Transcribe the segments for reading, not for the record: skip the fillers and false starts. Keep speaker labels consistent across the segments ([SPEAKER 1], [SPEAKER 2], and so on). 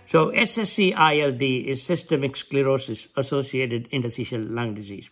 [SPEAKER 1] So SSC-ILD is systemic sclerosis associated interstitial lung disease.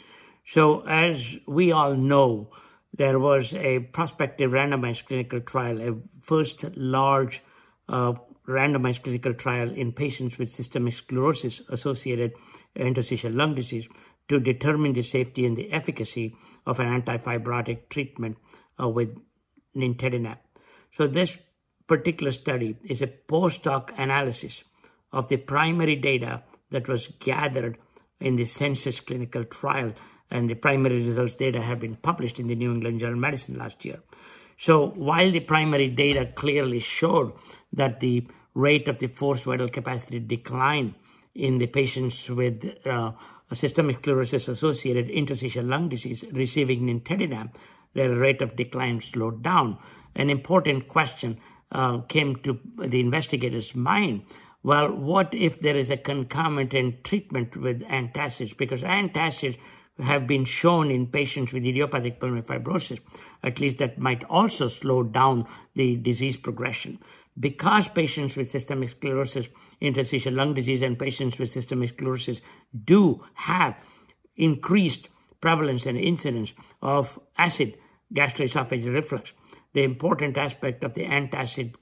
[SPEAKER 1] So as we all know, there was a prospective randomized clinical trial, a first large randomized clinical trial in patients with systemic sclerosis associated interstitial lung disease to determine the safety and the efficacy of an antifibrotic treatment with nintedanib. So this particular study is a post-hoc analysis of the primary data that was gathered in the Census clinical trial, and the primary results data have been published in the New England Journal of Medicine last year. So while the primary data clearly showed that the rate of the forced vital capacity decline in the patients with systemic sclerosis associated interstitial lung disease receiving nintedanib, their rate of decline slowed down. An important question came to the investigators' mind. Well, what if there is a concomitant treatment with antacids? Because antacids have been shown in patients with idiopathic pulmonary fibrosis, at least that might also slow down the disease progression. Because patients with systemic sclerosis, interstitial lung disease, and patients with systemic sclerosis do have increased prevalence and incidence of acid gastroesophageal reflux, the important aspect of the antacid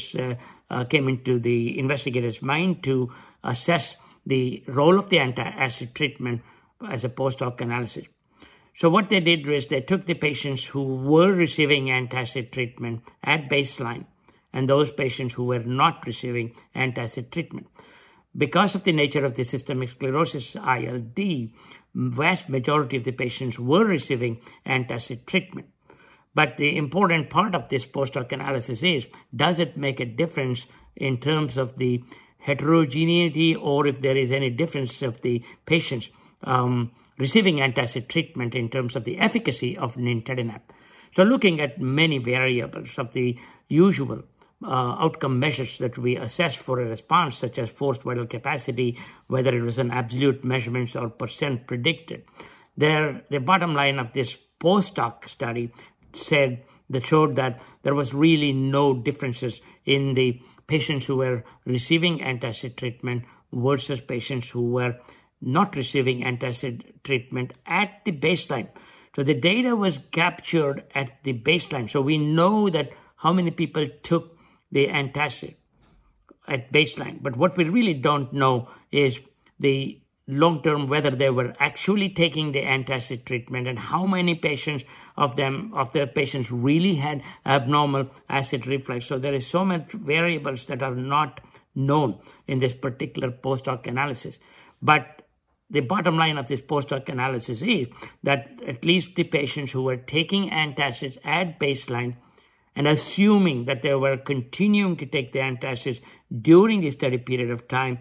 [SPEAKER 1] came into the investigators' mind to assess the role of the antacid treatment as a post-hoc analysis. So what they did was they took the patients who were receiving antacid treatment at baseline and those patients who were not receiving antacid treatment. Because of the nature of the systemic sclerosis ILD, vast majority of the patients were receiving antacid treatment. But the important part of this post-hoc analysis is, does it make a difference in terms of the heterogeneity, or if there is any difference of the patients receiving antacid treatment in terms of the efficacy of nintedanib? So looking at many variables of the usual outcome measures that we assess for a response, such as forced vital capacity, whether it was an absolute measurements or percent predicted, the bottom line of this post-hoc study showed that there was really no differences in the patients who were receiving antacid treatment versus patients who were not receiving antacid treatment at the baseline. So the data was captured at the baseline. So we know that how many people took the antacid at baseline. But what we really don't know is the long-term, whether they were actually taking the antacid treatment and how many patients of the patients really had abnormal acid reflux. So there is so much variables that are not known in this particular post-hoc analysis. But the bottom line of this post-hoc analysis is that at least the patients who were taking antacids at baseline and assuming that they were continuing to take the antacids during the study period of time,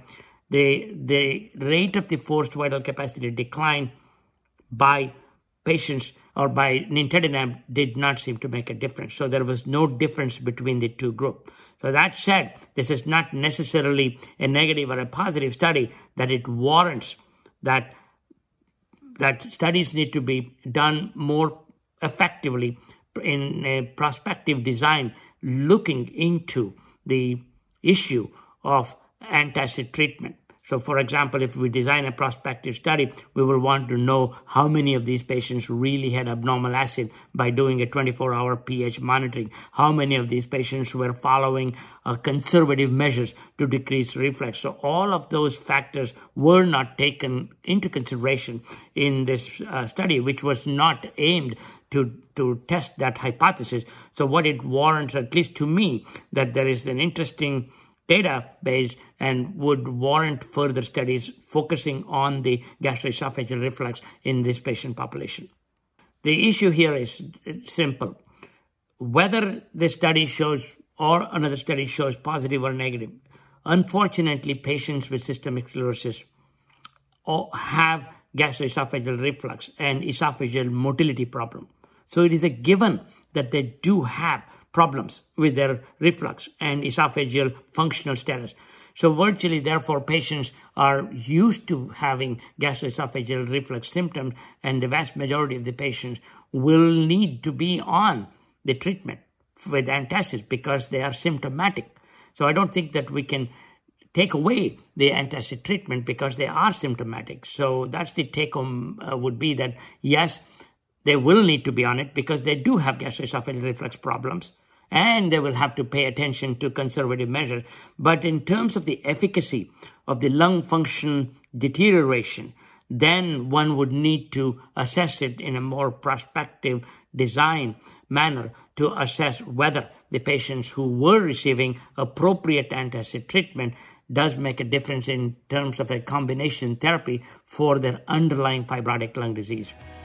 [SPEAKER 1] the rate of the forced vital capacity decline by patients or by nintedanib did not seem to make a difference. So there was no difference between the two groups. So that said, this is not necessarily a negative or a positive study, that it warrants that studies need to be done more effectively in a prospective design, looking into the issue of antacid treatment. So, for example, if we design a prospective study, we will want to know how many of these patients really had abnormal acid by doing a 24-hour pH monitoring, how many of these patients were following conservative measures to decrease reflux. So all of those factors were not taken into consideration in this study, which was not aimed to test that hypothesis. So what it warrants, at least to me, that there is an interesting database and would warrant further studies focusing on the gastroesophageal reflux in this patient population. The issue here is simple. Whether the study shows or another study shows positive or negative, unfortunately, patients with systemic sclerosis have gastroesophageal reflux and esophageal motility problem. So it is a given that they do have problems with their reflux and esophageal functional status. So virtually, therefore, patients are used to having gastroesophageal reflux symptoms, and the vast majority of the patients will need to be on the treatment with antacids because they are symptomatic. So I don't think that we can take away the antacid treatment because they are symptomatic. So that's the take home would be that, yes, they will need to be on it because they do have gastroesophageal reflux problems, and they will have to pay attention to conservative measures. But in terms of the efficacy of the lung function deterioration, then one would need to assess it in a more prospective design manner to assess whether the patients who were receiving appropriate antacid treatment does make a difference in terms of a combination therapy for their underlying fibrotic lung disease.